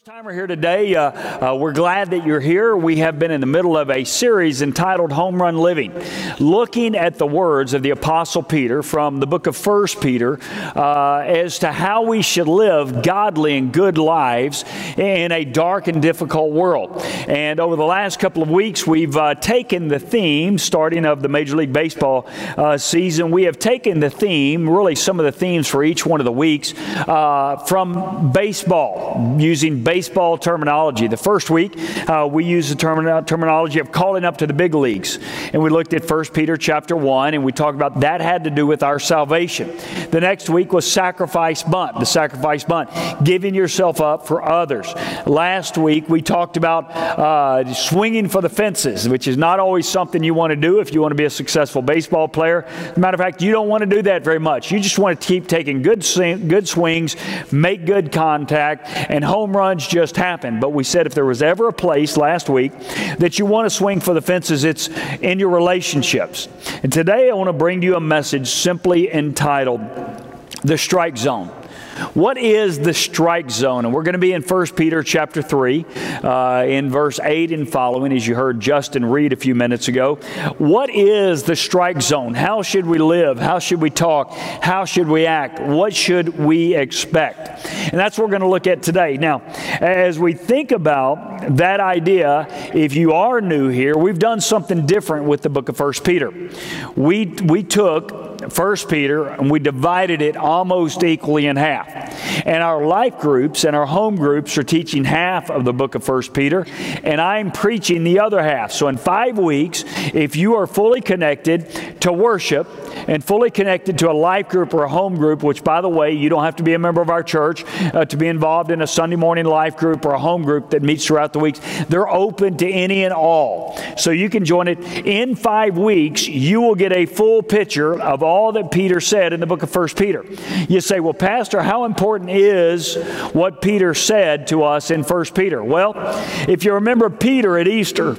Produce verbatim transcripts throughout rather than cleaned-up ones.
First-timer here today, uh, uh, we're glad that you're here. We have been in the middle of a series entitled Home Run Living, looking at the words of the Apostle Peter from the book of First Peter uh, as to how we should live godly and good lives in a dark and difficult world. And over the last couple of weeks, we've uh, taken the theme, starting of the Major League Baseball uh, season, we have taken the theme, really some of the themes for each one of the weeks, uh, from baseball, using baseball terminology. The first week, uh, we used the term terminology of calling up to the big leagues. And we looked at First Peter chapter one, and we talked about that had to do with our salvation. The next week was sacrifice bunt, the sacrifice bunt, giving yourself up for others. Last week, we talked about uh, swinging for the fences, which is not always something you want to do if you want to be a successful baseball player. As a matter of fact, you don't want to do that very much. You just want to keep taking good, good swings, make good contact, and home runs just happen. But we said if there was ever a place last week that you want to swing for the fences, it's in your relationships. And today I want to bring you a message simply entitled The Strike Zone. What is the strike zone? And we're going to be in First Peter chapter three, uh, in verse eight and following, as you heard Justin read a few minutes ago. What is the strike zone? How should we live? How should we talk? How should we act? What should we expect? And that's what we're going to look at today. Now, as we think about that idea, if you are new here, we've done something different with the book of First Peter. We, we took First Peter, and we divided it almost equally in half. And our life groups and our home groups are teaching half of the book of First Peter, and I'm preaching the other half. So in five weeks, if you are fully connected to worship and fully connected to a life group or a home group, which, by the way, you don't have to be a member of our church uh, to be involved in a Sunday morning life group or a home group that meets throughout the weeks. They're open to any and all. So you can join it. In five weeks, you will get a full picture of all that Peter said in the book of First Peter. You say, well, Pastor, how important is what Peter said to us in First Peter? Well, if you remember, Peter at Easter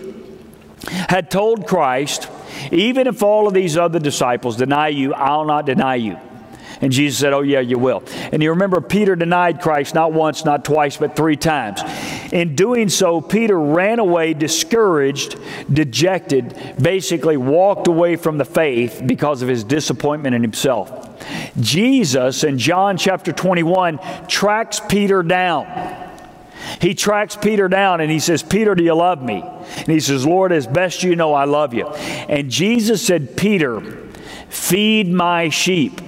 had told Christ, even if all of these other disciples deny you, I'll not deny you. And Jesus said, oh, yeah, you will. And you remember Peter denied Christ not once, not twice, but three times. In doing so, Peter ran away discouraged, dejected, basically walked away from the faith because of his disappointment in himself. Jesus, in John chapter twenty-one, tracks Peter down. He tracks Peter down and he says, Peter, do you love me? And he says, Lord, as best you know, I love you. And Jesus said, Peter, feed my sheep.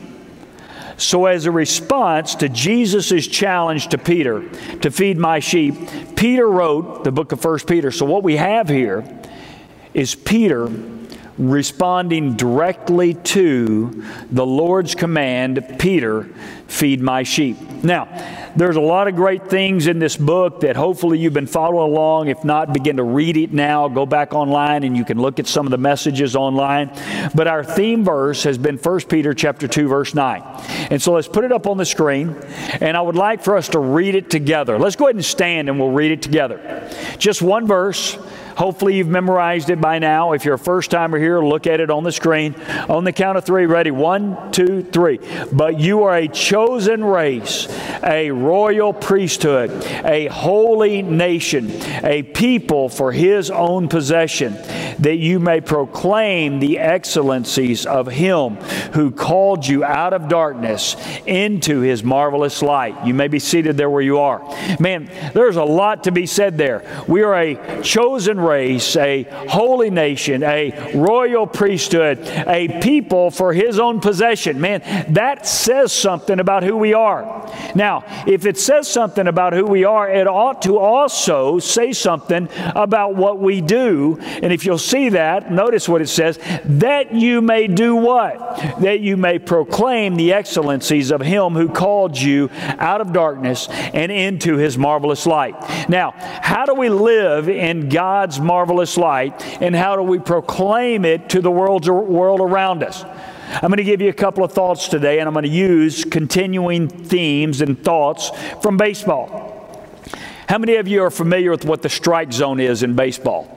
So as a response to Jesus' challenge to Peter to feed my sheep, Peter wrote the book of First Peter. So what we have here is Peter responding directly to the Lord's command, Peter, feed my sheep. Now, there's a lot of great things in this book that hopefully you've been following along. If not, begin to read it now. Go back online and you can look at some of the messages online. But our theme verse has been First Peter chapter two, verse nine. And so let's put it up on the screen. And I would like for us to read it together. Let's go ahead and stand and we'll read it together. Just one verse. Hopefully you've memorized it by now. If you're a first-timer here, look at it on the screen. On the count of three, ready? One, two, three. But you are a chosen race, a royal priesthood, a holy nation, a people for His own possession, that you may proclaim the excellencies of Him who called you out of darkness into His marvelous light. You may be seated there where you are. Man, there's a lot to be said there. We are a chosen race, a holy nation, a royal priesthood, a people for His own possession. Man, that says something about who we are. Now, if it says something about who we are, it ought to also say something about what we do. And if you'll see that, notice what it says, that you may do what? That you may proclaim the excellencies of Him who called you out of darkness and into His marvelous light. Now, how do we live in God's marvelous light, and how do we proclaim it to the world, world around us? I'm going to give you a couple of thoughts today, and I'm going to use continuing themes and thoughts from baseball. How many of you are familiar with what the strike zone is in baseball?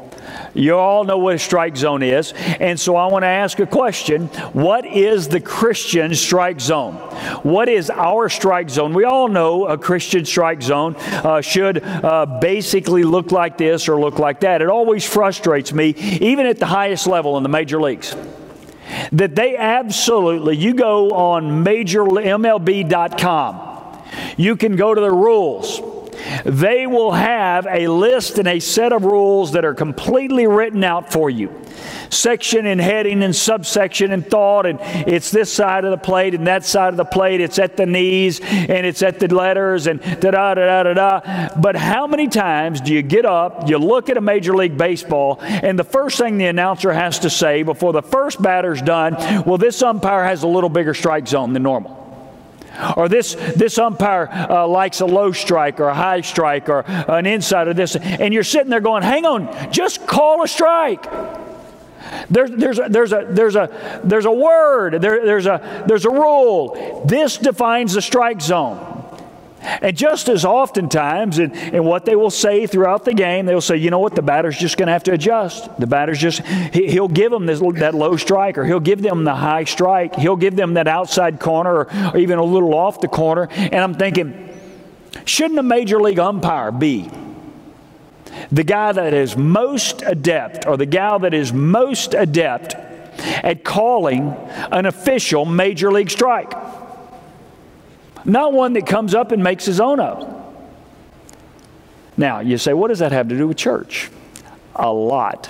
You all know what a strike zone is. And so I want to ask a question. What is the Christian strike zone? What is our strike zone? We all know a Christian strike zone uh, should uh, basically look like this or look like that. It always frustrates me, even at the highest level in the major leagues, that they absolutely, you go on major M L B dot com, you can go to the rules. They will have a list and a set of rules that are completely written out for you. Section and heading and subsection and thought, and it's this side of the plate and that side of the plate, it's at the knees and it's at the letters and da-da-da-da-da. But how many times do you get up, you look at a Major League Baseball, and the first thing the announcer has to say before the first batter's done, well, this umpire has a little bigger strike zone than normal. Or this this umpire uh, likes a low strike or a high strike or an inside or this. And you're sitting there going, hang on, just call a strike. There's there's a, there's a there's a there's a word. There, there's a there's a rule. This defines the strike zone. And just as oftentimes, in, in what they will say throughout the game, they'll say, you know what, the batter's just going to have to adjust. The batter's just, he, he'll give them this, that low strike, or he'll give them the high strike. He'll give them that outside corner, or, or even a little off the corner. And I'm thinking, shouldn't a major league umpire be the guy that is most adept, or the gal that is most adept at calling an official major league strike? Not one that comes up and makes his own up. Now, you say, what does that have to do with church? A lot.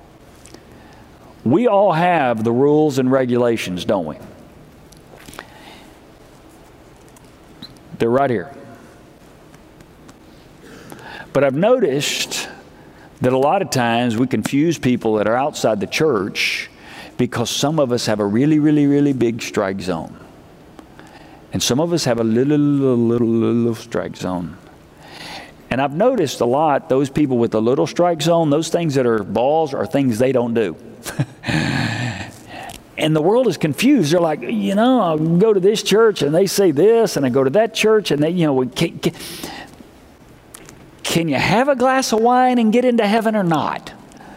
We all have the rules and regulations, don't we? They're right here. But I've noticed that a lot of times we confuse people that are outside the church because some of us have a really, really, really big strike zone. And some of us have a little, little, little, little strike zone. And I've noticed a lot, those people with a little strike zone, those things that are balls are things they don't do. And the world is confused. They're like, you know, I'll go to this church and they say this, and I go to that church and they, you know, can, can, can you have a glass of wine and get into heaven or not?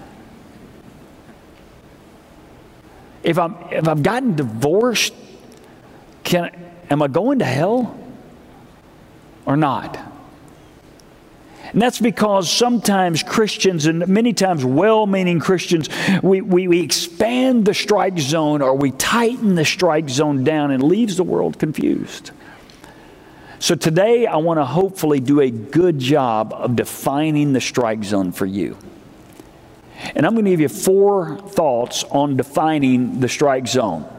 If I'm, if I've gotten divorced, can I, am I going to hell or not? And that's because sometimes Christians, and many times well-meaning Christians, we, we, we expand the strike zone, or we tighten the strike zone down, and leaves the world confused. So today I want to hopefully do a good job of defining the strike zone for you. And I'm going to give you four thoughts on defining the strike zone.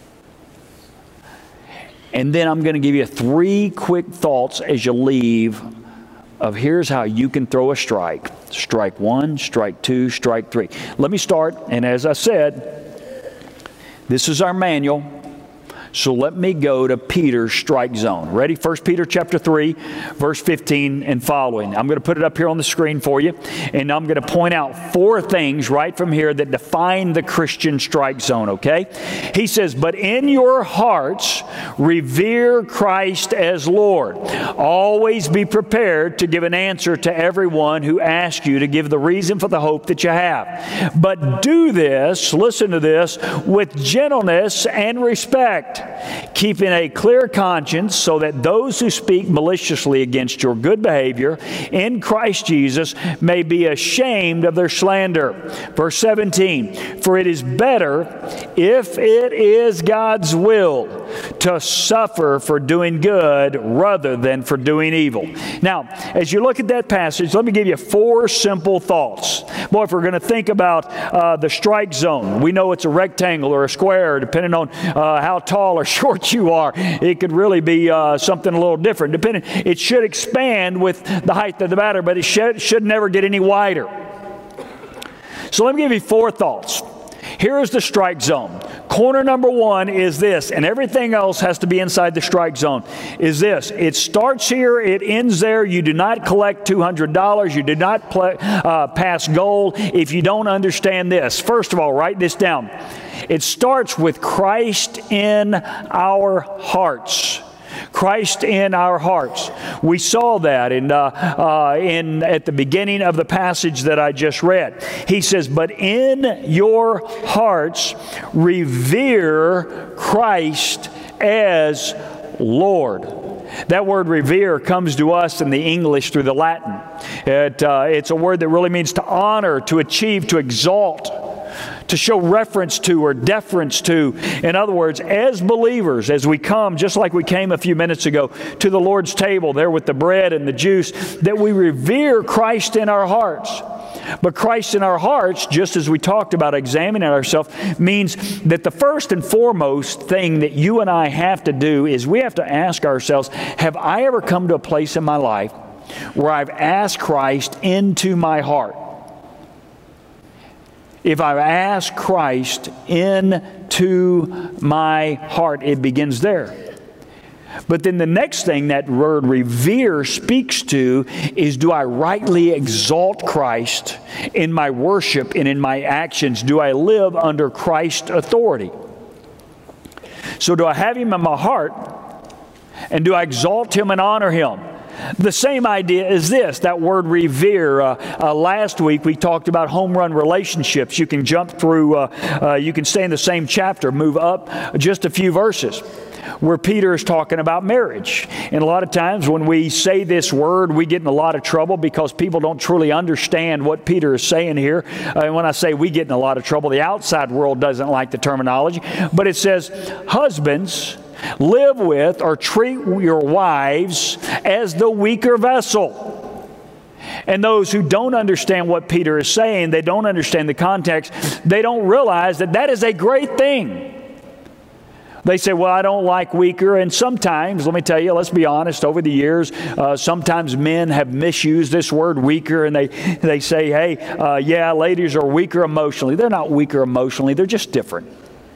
And then I'm going to give you three quick thoughts as you leave of here's how you can throw a strike. Strike one, strike two, strike three. Let me start, and as I said, this is our manual. So let me go to Peter's strike zone. Ready? First Peter chapter three, verse fifteen and following. I'm going to put it up here on the screen for you, and I'm going to point out four things right from here that define the Christian strike zone, okay? He says, but in your hearts revere Christ as Lord. Always be prepared to give an answer to everyone who asks you to give the reason for the hope that you have. But do this, listen to this, with gentleness and respect, keeping a clear conscience, so that those who speak maliciously against your good behavior in Christ Jesus may be ashamed of their slander. Verse seventeen, for it is better, if it is God's will, to suffer for doing good rather than for doing evil. Now, as you look at that passage, let me give you four simple thoughts. Boy, if we're going to think about uh, the strike zone, we know it's a rectangle or a square, depending on uh, how tall or short you are. It could really be uh, something a little different. Depending, it should expand with the height of the batter, but it should, should never get any wider. So let me give you four thoughts. Here is the strike zone. Corner number one is this, and everything else has to be inside the strike zone, is this. It starts here, it ends there. You do not collect two hundred dollars. You do not play, uh, pass goal if you don't understand this. First of all, write this down. It starts with Christ in our hearts. Christ in our hearts. We saw that in, uh, uh, in at the beginning of the passage that I just read. He says, but in your hearts revere Christ as Lord. That word revere comes to us in the English through the Latin. It, uh, it's a word that really means to honor, to achieve, to exalt, to show reference to or deference to. In other words, as believers, as we come, just like we came a few minutes ago, to the Lord's table there with the bread and the juice, that we revere Christ in our hearts. But Christ in our hearts, just as we talked about examining ourselves, means that the first and foremost thing that you and I have to do is we have to ask ourselves, have I ever come to a place in my life where I've asked Christ into my heart? If I've asked Christ into my heart, it begins there. But then the next thing that word revere speaks to is, do I rightly exalt Christ in my worship and in my actions? Do I live under Christ's authority? So do I have Him in my heart, and do I exalt Him and honor Him? The same idea is this, that word revere. Uh, uh, last week we talked about home run relationships. You can jump through, uh, uh, you can stay in the same chapter, move up just a few verses, where Peter is talking about marriage. And a lot of times when we say this word, we get in a lot of trouble because people don't truly understand what Peter is saying here. Uh, and when I say we get in a lot of trouble, the outside world doesn't like the terminology. But it says, husbands, live with or treat your wives as the weaker vessel. And those who don't understand what Peter is saying, they don't understand the context, they don't realize that that is a great thing. They say, well, I don't like weaker. And sometimes, let me tell you, let's be honest, over the years, uh, sometimes men have misused this word weaker, and they, they say, hey, uh, yeah, ladies are weaker emotionally. They're not weaker emotionally. They're just different.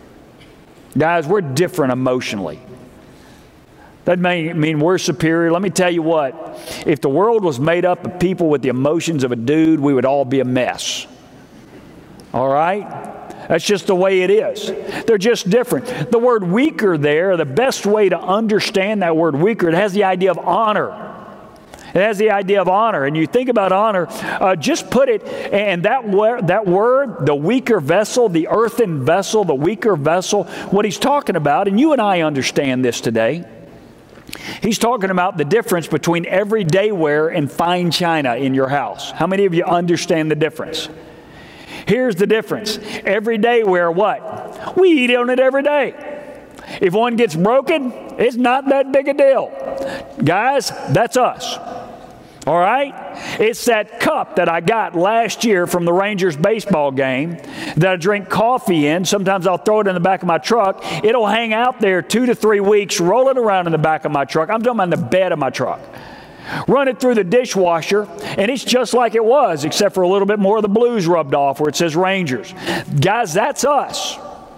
Guys, we're different emotionally. That may mean we're superior. Let me tell you what, if the world was made up of people with the emotions of a dude, we would all be a mess. All right? That's just the way it is. They're just different. The word weaker there, the best way to understand that word weaker, it has the idea of honor. It has the idea of honor. And you think about honor, uh, just put it, and that, wor- that word, the weaker vessel, the earthen vessel, the weaker vessel, what he's talking about, and you and I understand this today, he's talking about the difference between everyday wear and fine china in your house. How many of you understand the difference? Here's the difference. Everyday wear, what? We eat on it every day. If one gets broken, it's not that big a deal. Guys, that's us. All right? It's that cup that I got last year from the Rangers baseball game that I drink coffee in. Sometimes I'll throw it in the back of my truck. It'll hang out there two to three weeks, rolling around in the back of my truck. I'm talking about in the bed of my truck. Run it through the dishwasher, and it's just like it was, except for a little bit more of the blues rubbed off where it says Rangers. Guys, that's us.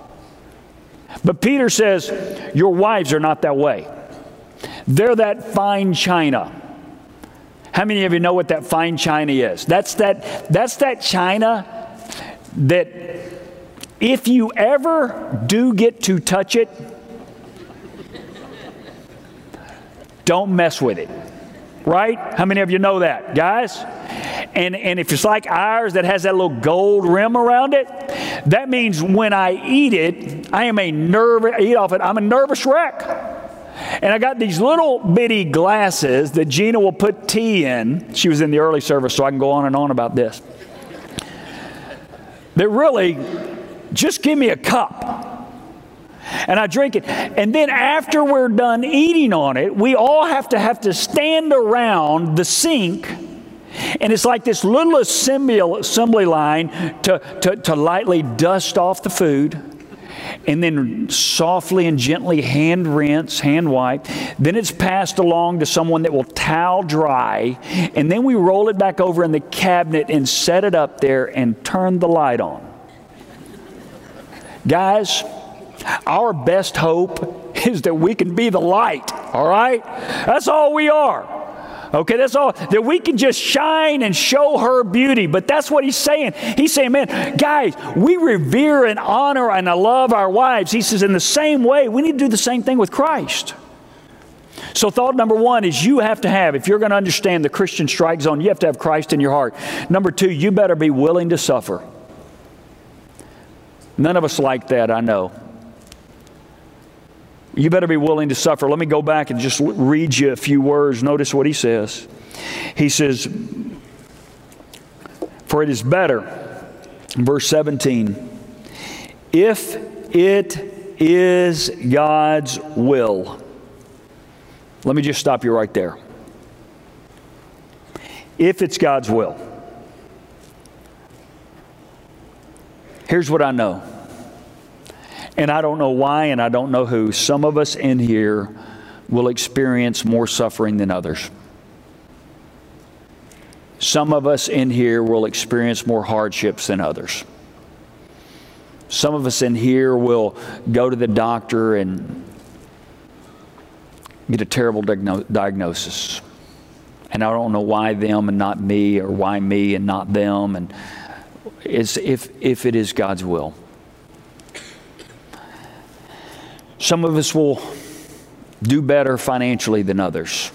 But Peter says, your wives are not that way. They're that fine china. How many of you know what that fine china is? That's that, that's that china that if you ever do get to touch it, don't mess with it. Right? How many of you know that, guys? And, and if it's like ours that has that little gold rim around it, that means when I eat it, I am a nervous, eat off it, I'm a nervous wreck. And I got these little bitty glasses that Gina will put tea in. She was in the early service, so I can go on and on about this. That really, just give me a cup. And I drink it. And then after we're done eating on it, we all have to have to stand around the sink. And it's like this little assembly, assembly line to, to, to lightly dust off the food. And then softly and gently hand rinse, hand wipe. Then it's passed along to someone that will towel dry. And then we roll it back over in the cabinet and set it up there and turn the light on. Guys, our best hope is that we can be the light, all right? That's all we are. Okay, that's all. That we can just shine and show her beauty. But that's what he's saying. He's saying, man, guys, we revere and honor and love our wives. He says, in the same way, we need to do the same thing with Christ. So thought number one is you have to have, if you're going to understand the Christian strike zone, you have to have Christ in your heart. Number two, you better be willing to suffer. None of us like that, I know. You better be willing to suffer. Let me go back and just read you a few words. Notice what he says. He says, for it is better, verse seventeen, if it is God's will. Let me just stop you right there. If it's God's will. Here's what I know. And I don't know why, and I don't know who. Some of us in here will experience more suffering than others. Some of us in here will experience more hardships than others. Some of us in here will go to the doctor and get a terrible diagno- diagnosis. And I don't know why them and not me, or why me and not them. And it's if, if it is God's will. Some of us will do better financially than others.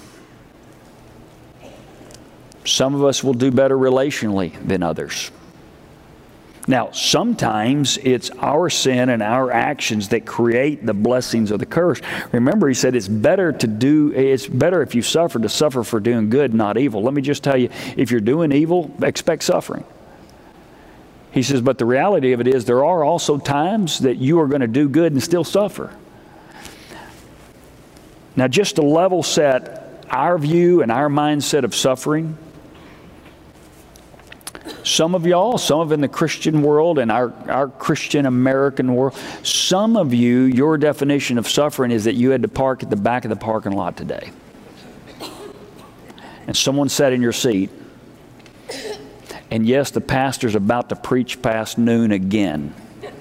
Some of us will do better relationally than others. Now, sometimes it's our sin and our actions that create the blessings of the curse. Remember, he said it's better to do, it's better if you suffer to suffer for doing good, not evil. Let me just tell you, if you're doing evil, expect suffering. He says, but the reality of it is there are also times that you are going to do good and still suffer. Now, just to level set our view and our mindset of suffering, some of y'all, some of in the Christian world and our, our Christian American world, some of you, your definition of suffering is that you had to park at the back of the parking lot today. And someone sat in your seat. And yes, the pastor's about to preach past noon again.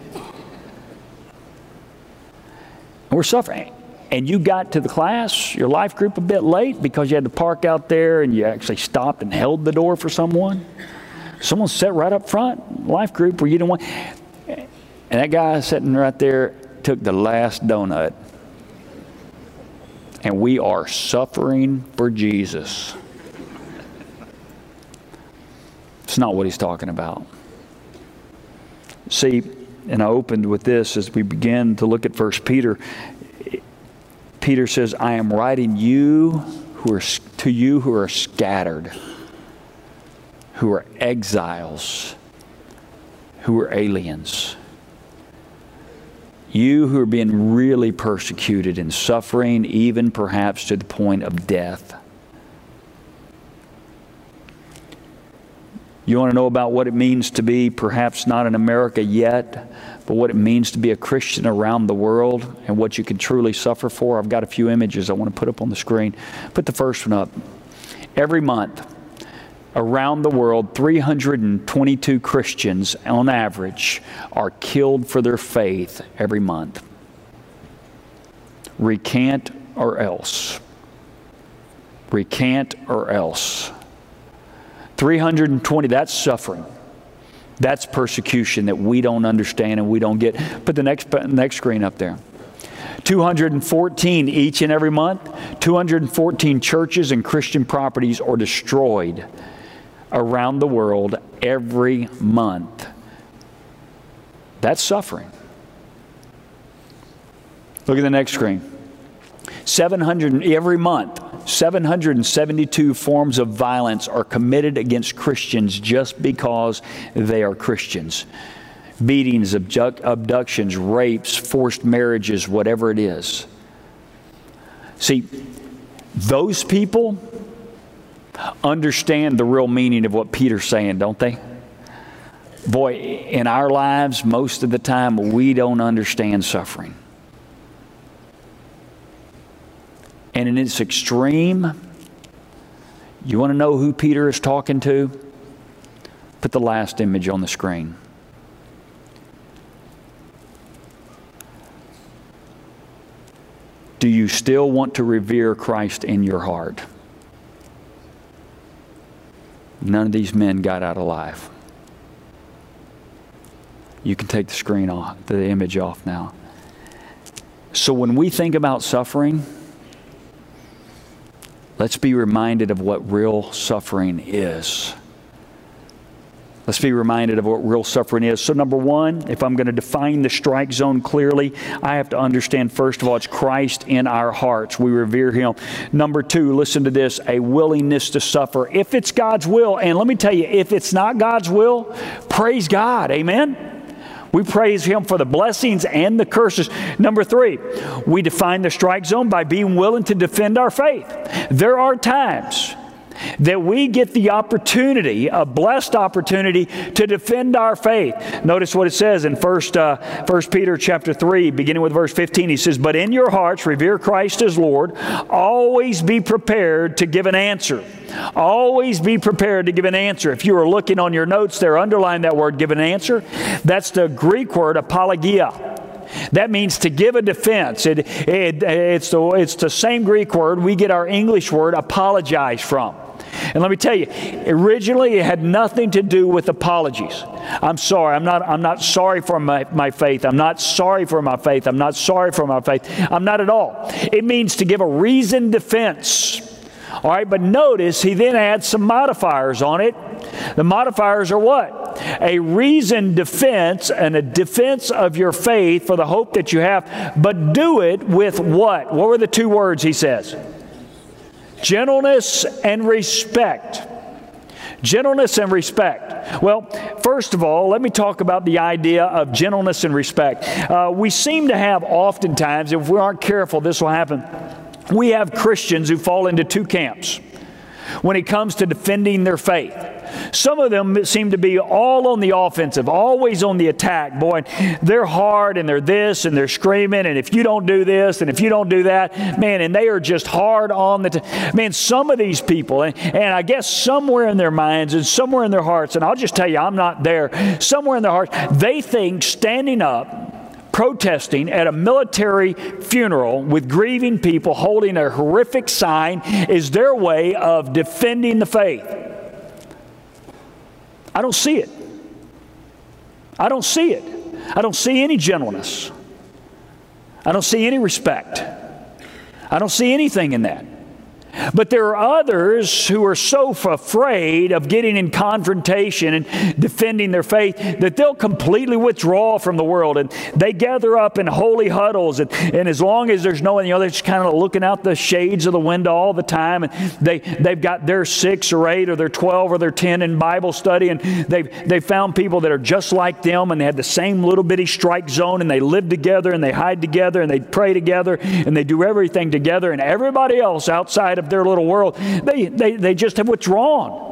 And we're suffering. And you got to the class, your life group, a bit late because you had to park out there and you actually stopped and held the door for someone. Someone sat right up front, life group, where you didn't want. And that guy sitting right there took the last donut. And we are suffering for Jesus. It's not what he's talking about. See, and I opened with this as we began to look at First Peter. Peter says, I am writing you who are to you who are scattered, who are exiles, who are aliens. You who are being really persecuted and suffering, even perhaps to the point of death. You want to know about what it means to be, perhaps not in America yet, but what it means to be a Christian around the world and what you can truly suffer for? I've got a few images I want to put up on the screen. Put the first one up. Every month, around the world, three hundred twenty-two Christians on average are killed for their faith every month. Recant or else. Recant or else. three hundred twenty, that's suffering. That's persecution that we don't understand and we don't get. Put the next, next screen up there. two hundred fourteen each and every month. two hundred fourteen churches and Christian properties are destroyed around the world every month. That's suffering. Look at the next screen. seven hundred every month. seven hundred seventy-two forms of violence are committed against Christians just because they are Christians. Beatings, abduct, abductions, rapes, forced marriages, whatever it is. See, those people understand the real meaning of what Peter's saying, don't they? Boy, in our lives, most of the time, we don't understand suffering. And in its extreme, you want to know who Peter is talking to? Put the last image on the screen. Do you still want to revere Christ in your heart? None of these men got out alive. You can take the screen off, the image off now. So when we think about suffering, let's be reminded of what real suffering is. Let's be reminded of what real suffering is. So number one, if I'm going to define the strike zone clearly, I have to understand, first of all, it's Christ in our hearts. We revere Him. Number two, listen to this, a willingness to suffer. If it's God's will, and let me tell you, if it's not God's will, praise God. Amen? We praise Him for the blessings and the curses. Number three, we define the strike zone by being willing to defend our faith. There are times that we get the opportunity, a blessed opportunity, to defend our faith. Notice what it says in First uh, First Peter chapter three, beginning with verse fifteen. He says, "But in your hearts revere Christ as Lord. Always be prepared to give an answer." Always be prepared to give an answer. If you were looking on your notes there, underline that word, give an answer. That's the Greek word apologia. That means to give a defense. It, it, it's, the, it's the same Greek word we get our English word apologize from. And let me tell you, originally it had nothing to do with apologies. I'm sorry. I'm not, I'm not sorry for my, my faith. I'm not sorry for my faith. I'm not sorry for my faith. I'm not at all. It means to give a reasoned defense. All right, but notice he then adds some modifiers on it. The modifiers are what? A reasoned defense and a defense of your faith for the hope that you have, but do it with what? What were the two words he says? Gentleness and respect. Gentleness and respect. Well, first of all, let me talk about the idea of gentleness and respect. Uh, we seem to have oftentimes, if we aren't careful, this will happen. We have Christians who fall into two camps when it comes to defending their faith. Some of them seem to be all on the offensive, always on the attack. Boy, they're hard and they're this and they're screaming, and if you don't do this and if you don't do that, man, and they are just hard on the, t- man, some of these people, and, and I guess somewhere in their minds and somewhere in their hearts, and I'll just tell you, I'm not there, somewhere in their hearts, they think standing up, protesting at a military funeral with grieving people holding a horrific sign is their way of defending the faith. I don't see it. I don't see it. I don't see any gentleness. I don't see any respect. I don't see anything in that. But there are others who are so afraid of getting in confrontation and defending their faith that they'll completely withdraw from the world. And they gather up in holy huddles. And, and as long as there's no one, you know, they're just kind of looking out the shades of the window all the time. And they, they've got their six or eight or their twelve or their ten in Bible study. And they've, they've found people that are just like them. And they have the same little bitty strike zone. And they live together and they hide together and they pray together. And they do everything together. And everybody else outside of their little world, they, they, they just have withdrawn.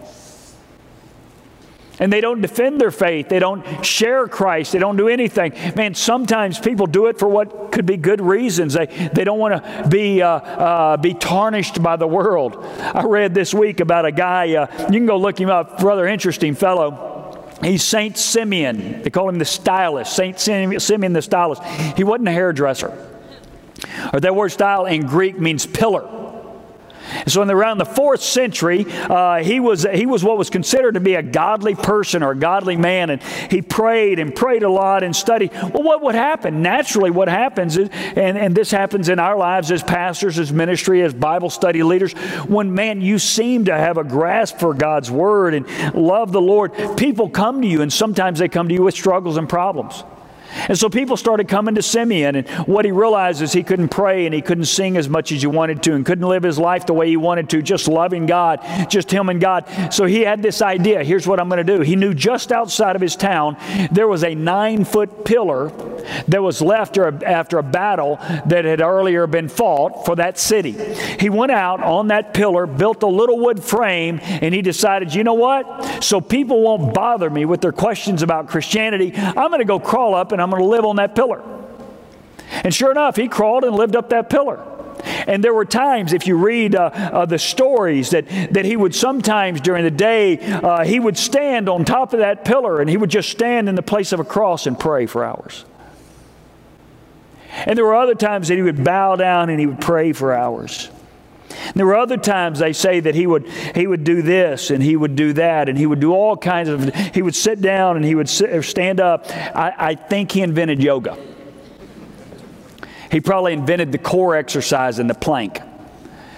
And they don't defend their faith. They don't share Christ. They don't do anything. Man, sometimes people do it for what could be good reasons. They, they don't want to be, uh, uh, be tarnished by the world. I read this week about a guy, uh, you can go look him up, rather interesting fellow. He's Saint Simeon. They call him the stylist, Saint Simeon the stylist. He wasn't a hairdresser. Or that word style in Greek means pillar. So in the, around the fourth century, uh, he was he was what was considered to be a godly person or a godly man, and he prayed and prayed a lot and studied. Well, what would happen? Naturally, what happens is, and, and this happens in our lives as pastors, as ministry, as Bible study leaders, when, man, you seem to have a grasp for God's Word and love the Lord, people come to you, and sometimes they come to you with struggles and problems. And so people started coming to Simeon, and what he realized is he couldn't pray and he couldn't sing as much as he wanted to and couldn't live his life the way he wanted to, just loving God, just him and God. So he had this idea, here's what I'm going to do. He knew just outside of his town there was a nine-foot pillar that was left after a battle that had earlier been fought for that city. He went out on that pillar, built a little wood frame, and he decided, you know what? So people won't bother me with their questions about Christianity, I'm going to go crawl up and I'm going to live on that pillar. And sure enough, he crawled and lived up that pillar. And there were times, if you read uh, uh, the stories, that, that he would sometimes during the day, uh, he would stand on top of that pillar and he would just stand in the place of a cross and pray for hours. And there were other times that he would bow down and he would pray for hours. And there were other times they say that he would he would do this and he would do that and he would do all kinds of, he would sit down and he would sit, or stand up. I, I think he invented yoga. He probably invented the core exercise and the plank.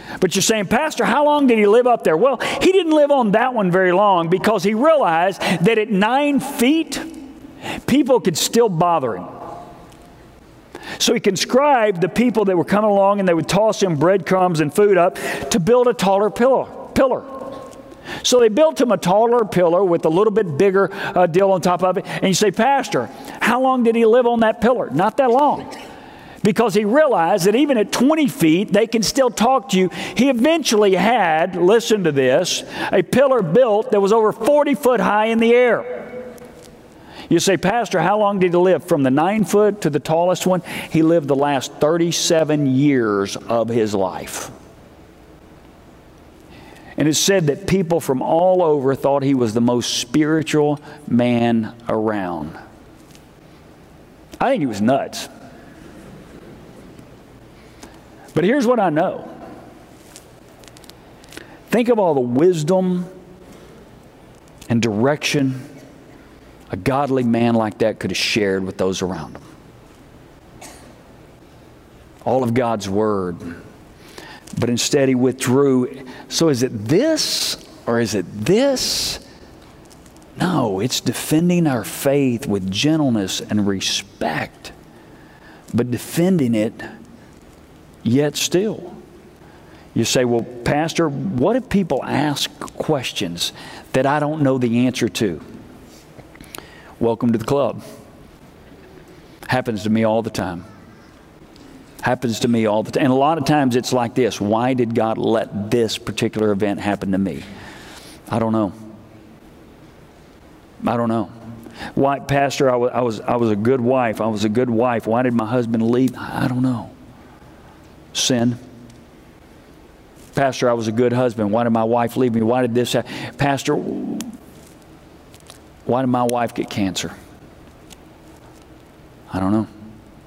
But you're saying, Pastor, how long did he live up there? Well, he didn't live on that one very long because he realized that at nine feet, people could still bother him. So he conscribed the people that were coming along, and they would toss him breadcrumbs and food up to build a taller pillar. pillar. So they built him a taller pillar with a little bit bigger uh, deal on top of it. And you say, Pastor, how long did he live on that pillar? Not that long. Because he realized that even at twenty feet, they can still talk to you. He eventually had, listen to this, a pillar built that was over forty foot high in the air. You say, Pastor, how long did he live? From the nine foot to the tallest one, he lived the last thirty-seven years of his life. And it's said that people from all over thought he was the most spiritual man around. I think he was nuts. But here's what I know. Think of all the wisdom and direction a godly man like that could have shared with those around him. All of God's Word. But instead he withdrew. So is it this or is it this? No, it's defending our faith with gentleness and respect. But defending it yet still. You say, well, Pastor, what if people ask questions that I don't know the answer to? Welcome to the club. Happens to me all the time. Happens to me all the time. And a lot of times it's like this. Why did God let this particular event happen to me? I don't know. I don't know. Why, Pastor, I was, I was, I was a good wife. I was a good wife. Why did my husband leave? I don't know. Sin. Pastor, I was a good husband. Why did my wife leave me? Why did this happen? Pastor, why did my wife get cancer? I don't know.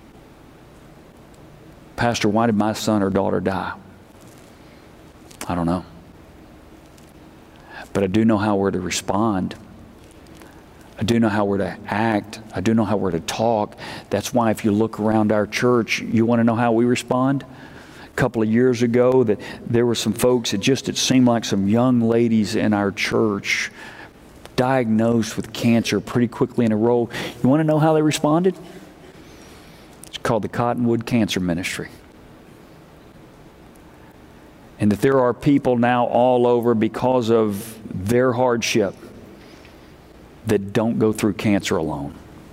Pastor, why did my son or daughter die? I don't know. But I do know how we're to respond. I do know how we're to act. I do know how we're to talk. That's why if you look around our church, you want to know how we respond? A couple of years ago, that there were some folks that just, it seemed like some young ladies in our church diagnosed with cancer pretty quickly in a row. You want to know how they responded? It's called the Cottonwood Cancer Ministry. And that there are people now all over because of their hardship that don't go through cancer alone.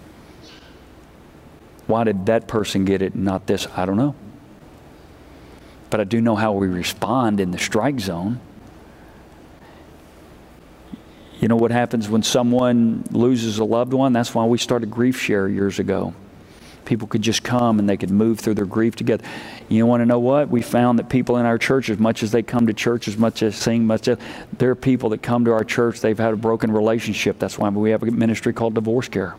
Why did that person get it and not this? I don't know. But I do know how we respond in the strike zone. You know what happens when someone loses a loved one? That's why we started Grief Share years ago. People could just come and they could move through their grief together. You want to know what? We found that people in our church, as much as they come to church, as much as sing, much as there are people that come to our church, they've had a broken relationship. That's why we have a ministry called Divorce Care.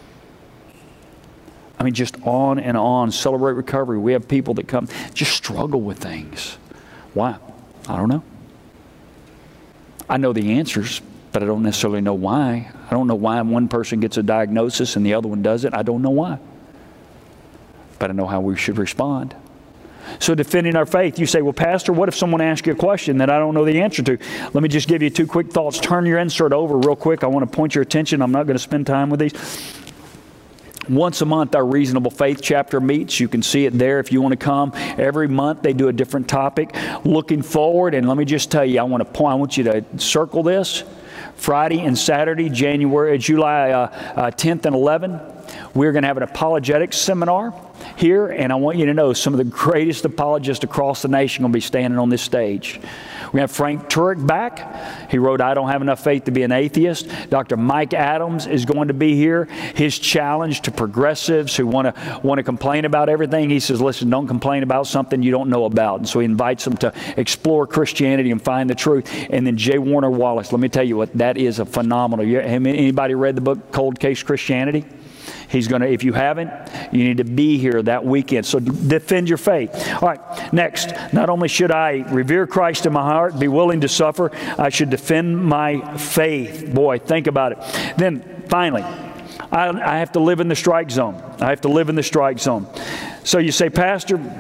I mean, just on and on. Celebrate Recovery. We have people that come, just struggle with things. Why? I don't know. I know the answers, but I don't necessarily know why. I don't know why one person gets a diagnosis and the other one doesn't. I don't know why. But I know how we should respond. So defending our faith, you say, well, Pastor, what if someone asks you a question that I don't know the answer to? Let me just give you two quick thoughts. Turn your insert over real quick. I want to point your attention. I'm not going to spend time with these. Once a month, our Reasonable Faith chapter meets. You can see it there if you want to come. Every month, they do a different topic. Looking forward, and let me just tell you, I want to point, I want you to circle this. Friday and Saturday, January, July uh, uh, tenth and eleventh, we're going to have an apologetics seminar here, and I want you to know some of the greatest apologists across the nation are going to be standing on this stage. We have Frank Turek back. He wrote, I Don't Have Enough Faith to Be an Atheist. Doctor Mike Adams is going to be here. His challenge to progressives who want to want to complain about everything, he says, listen, don't complain about something you don't know about. And so he invites them to explore Christianity and find the truth. And then J. Warner Wallace, let me tell you what, that is a phenomenal. Anybody read the book Cold Case Christianity? He's going to, if you haven't, you need to be here that weekend. So defend your faith. All right, next. Not only should I revere Christ in my heart, be willing to suffer, I should defend my faith. Boy, think about it. Then, finally, I, I have to live in the strike zone. I have to live in the strike zone. So you say, Pastor,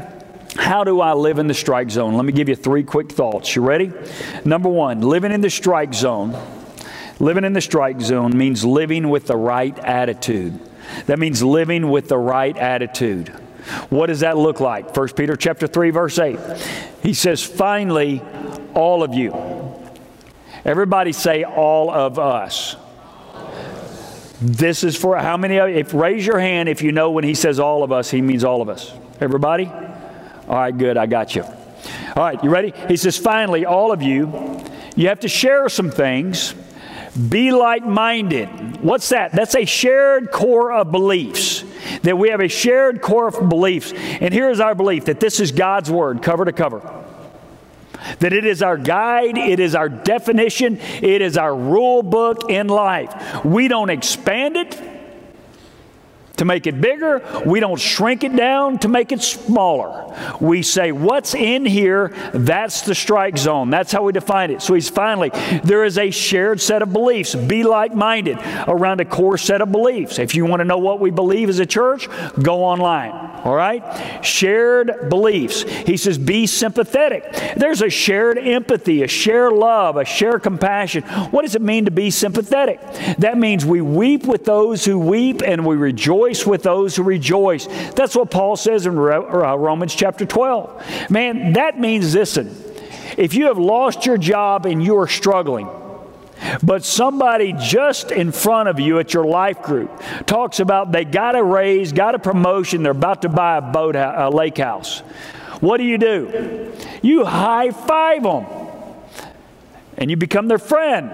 How do I live in the strike zone? Let me give you three quick thoughts. You ready? Number one, living in the strike zone. Living in the strike zone means living with the right attitude. That means living with the right attitude. What does that look like? First Peter chapter three, verse eight. He says, finally, all of you. Everybody say, all of us. This is for how many of you? If, raise your hand if you know when he says all of us, he means all of us. Everybody? All right, good. I got you. All right, you ready? He says, finally, all of you, you have to share some things. Be like-minded. What's that? That's a shared core of beliefs. That we have a shared core of beliefs. And here's our belief, that this is God's Word, cover to cover. That it is our guide, it is our definition, it is our rule book in life. We don't expand it to make it bigger. We don't shrink it down to make it smaller. We say, what's in here, that's the strike zone. That's how we define it. So he's finally, there is a shared set of beliefs. Be like-minded around a core set of beliefs. If you want to know what we believe as a church, go online. All right? Shared beliefs. He says, be sympathetic. There's a shared empathy, a shared love, a shared compassion. What does it mean to be sympathetic? That means we weep with those who weep and we rejoice with those who rejoice. That's what Paul says in Romans chapter twelve. Man, that means, listen, if you have lost your job and you are struggling, but somebody just in front of you at your life group talks about they got a raise, got a promotion, they're about to buy a boat, a lake house. What do you do? You high five them and you become their friend.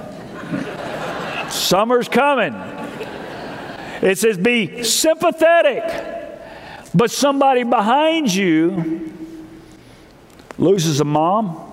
Summer's coming. It says be sympathetic. But somebody behind you loses a mom.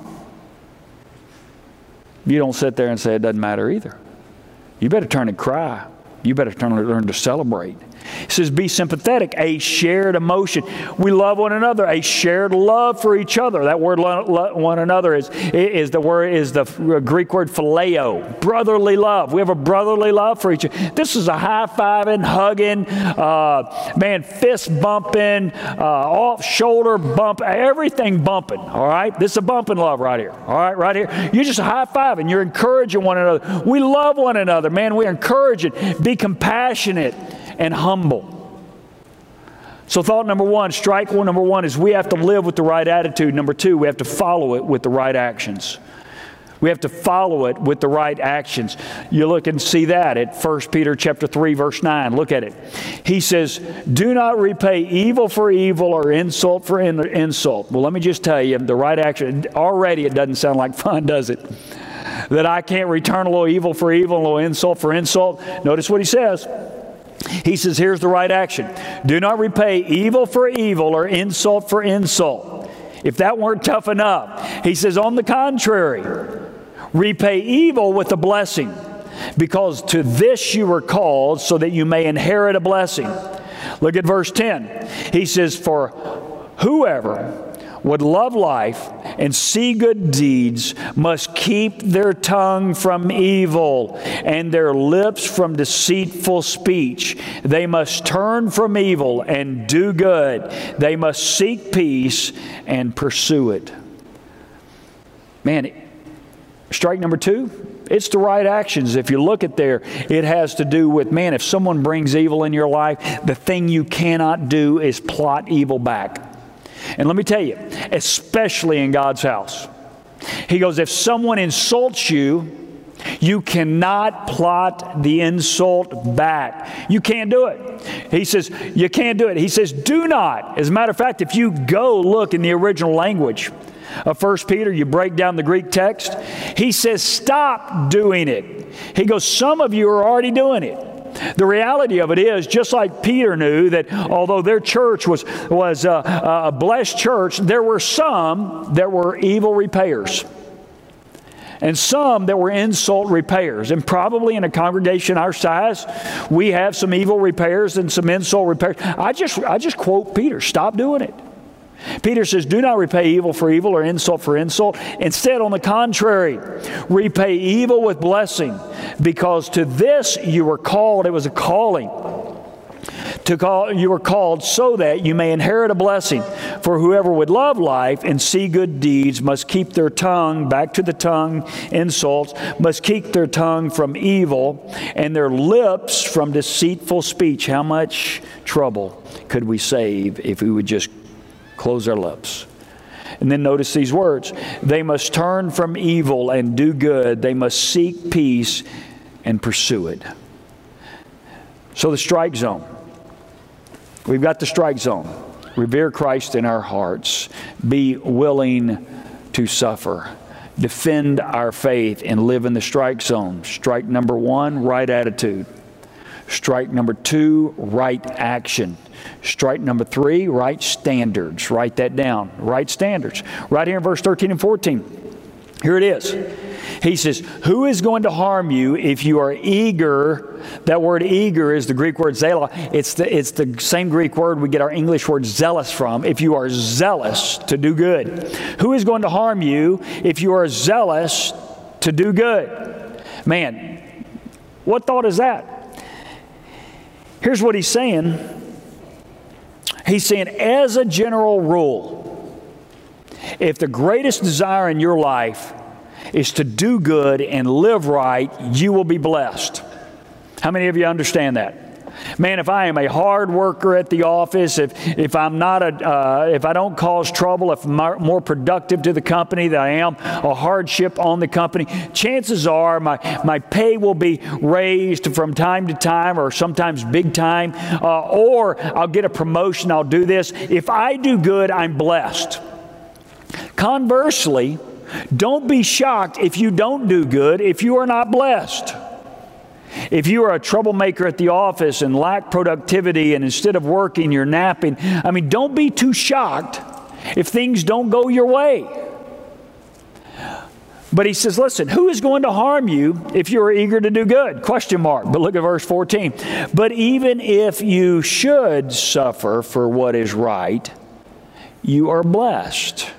You don't sit there and say it doesn't matter either. You better turn and cry. You better turn and learn to celebrate. It says be sympathetic, a shared emotion. We love one another, a shared love for each other. That word lo- lo- one another is, is the word is the Greek word phileo, brotherly love. We have a brotherly love for each other. This is a high-fiving, hugging, uh, man, fist bumping, uh, off shoulder bump, everything bumping, all right? This is a bumping love right here, all right, right here. You're just high-fiving. You're encouraging one another. We love one another, man. We're encouraging. Be compassionate and humble. So thought number one, strike one number one is we have to live with the right attitude. Number two, we have to follow it with the right actions. We have to follow it with the right actions. You look and see that at First Peter chapter three, verse nine. Look at it. He says, do not repay evil for evil or insult for in- insult. Well, let me just tell you, the right action, already it doesn't sound like fun, does it? That I can't return a little evil for evil, a little insult for insult. Notice what he says. He says, here's the right action. Do not repay evil for evil or insult for insult. If that weren't tough enough, he says, on the contrary, repay evil with a blessing, because to this you were called, so that you may inherit a blessing. Look at verse ten. He says, for whoever would love life and see good deeds must keep their tongue from evil and their lips from deceitful speech. They must turn from evil and do good. They must seek peace and pursue it. Man, strike number two, it's the right actions. If you look at there, it has to do with, man, if someone brings evil in your life, the thing you cannot do is plot evil back. And let me tell you, especially in God's house, he goes, if someone insults you, you cannot plot the insult back. You can't do it. He says, you can't do it. He says, do not. As a matter of fact, if you go look in the original language of First Peter, you break down the Greek text, he says, stop doing it. He goes, some of you are already doing it. The reality of it is, just like Peter knew that although their church was, was a, a blessed church, there were some that were evil repayers. And some that were insult repayers. And probably in a congregation our size, we have some evil repayers and some insult repayers. I just, I just quote Peter, stop doing it. Peter says, do not repay evil for evil or insult for insult. Instead, on the contrary, repay evil with blessing, because to this you were called. It was a calling. To call, you are called so that you may inherit a blessing. For whoever would love life and see good deeds must keep their tongue, back to the tongue, insults, must keep their tongue from evil and their lips from deceitful speech. How much trouble could we save if we would just close our lips? And then notice these words. They must turn from evil and do good. They must seek peace and pursue it. So the strike zone. We've got the strike zone. Revere Christ in our hearts. Be willing to suffer. Defend our faith and live in the strike zone. Strike number one, right attitude. Strike number two, right action. Strike number three, right standards. Write that down. Right standards. Right here in verse thirteen and fourteen. Here it is. He says, who is going to harm you if you are eager? That word eager is the Greek word zealous. It's the, it's the same Greek word we get our English word zealous from. If you are zealous to do good. Who is going to harm you if you are zealous to do good? Man, what thought is that? Here's what he's saying. He's saying, as a general rule, if the greatest desire in your life is to do good and live right, you will be blessed. How many of you understand that? Man, if I am a hard worker at the office, if if I'm not a, uh, if I don't cause trouble, if I'm more productive to the company than I am a hardship on the company, chances are my, my pay will be raised from time to time, or sometimes big time, uh, or I'll get a promotion, I'll do this. If I do good, I'm blessed. Conversely, don't be shocked if you don't do good, if you are not blessed. If you are a troublemaker at the office and lack productivity, and instead of working, you're napping, I mean, don't be too shocked if things don't go your way. But he says, listen, who is going to harm you if you are eager to do good? Question mark. But look at verse fourteen. But even if you should suffer for what is right, you are blessed.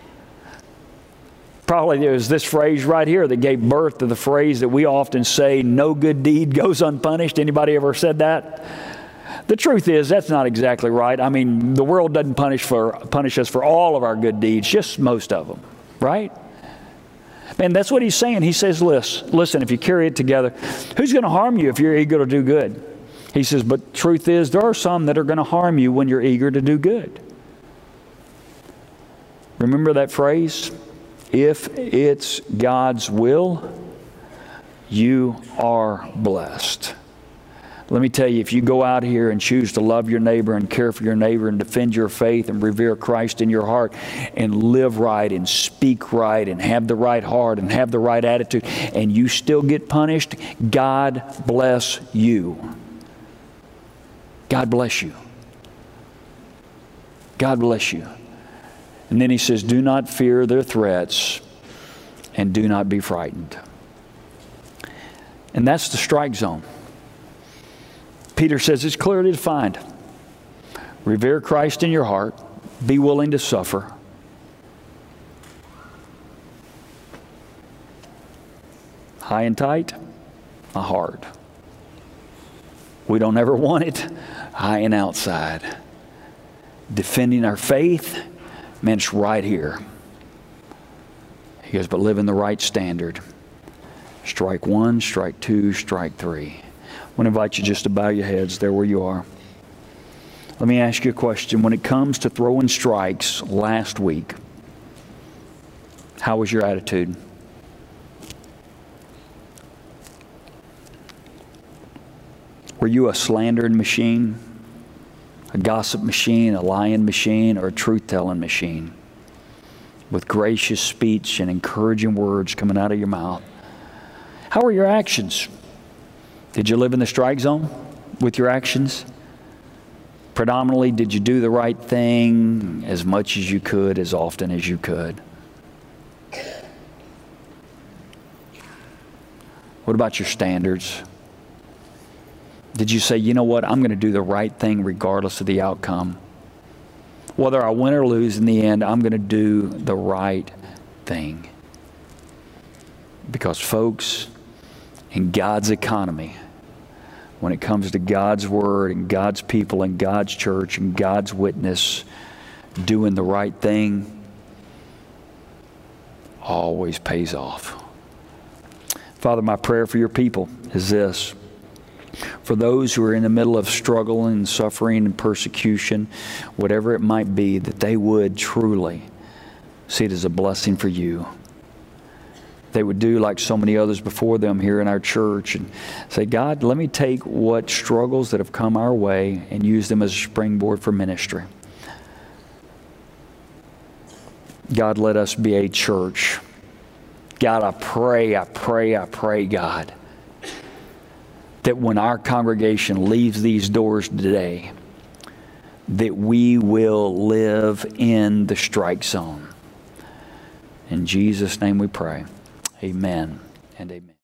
Probably there was this phrase right here that gave birth to the phrase that we often say, no good deed goes unpunished. Anybody ever said that? The truth is, that's not exactly right. I mean, the world doesn't punish for punish us for all of our good deeds, just most of them, right? And that's what he's saying. He says, listen, listen, if you carry it together, who's going to harm you if you're eager to do good? He says, but truth is, there are some that are going to harm you when you're eager to do good. Remember that phrase? If it's God's will, you are blessed. Let me tell you, if you go out here and choose to love your neighbor and care for your neighbor and defend your faith and revere Christ in your heart and live right and speak right and have the right heart and have the right attitude, and you still get punished, God bless you. God bless you. God bless you. And then he says, do not fear their threats and do not be frightened. And that's the strike zone. Peter says it's clearly defined. Revere Christ in your heart. Be willing to suffer. High and tight, a hard. We don't ever want it. High and outside. Defending our faith. Man, it's right here. He goes, but live in the right standard. Strike one, strike two, strike three. I want to invite you just to bow your heads there where you are. Let me ask you a question. When it comes to throwing strikes last week, how was your attitude? Were you a slandering machine? A gossip machine, a lying machine, or a truth-telling machine with gracious speech and encouraging words coming out of your mouth? How are your actions? Did you live in the strike zone with your actions? Predominantly, did you do the right thing as much as you could, as often as you could? What about your standards? Did you say, you know what, I'm going to do the right thing regardless of the outcome? Whether I win or lose in the end, I'm going to do the right thing. Because folks, in God's economy, when it comes to God's Word and God's people and God's church and God's witness, doing the right thing always pays off. Father, my prayer for your people is this. For those who are in the middle of struggle and suffering and persecution, whatever it might be, that they would truly see it as a blessing for you. They would do like so many others before them here in our church and say, God, let me take what struggles that have come our way and use them as a springboard for ministry. God, let us be a church. God, I pray, I pray, I pray, God, that when our congregation leaves these doors today, that we will live in the strike zone. In Jesus' name we pray. Amen and amen.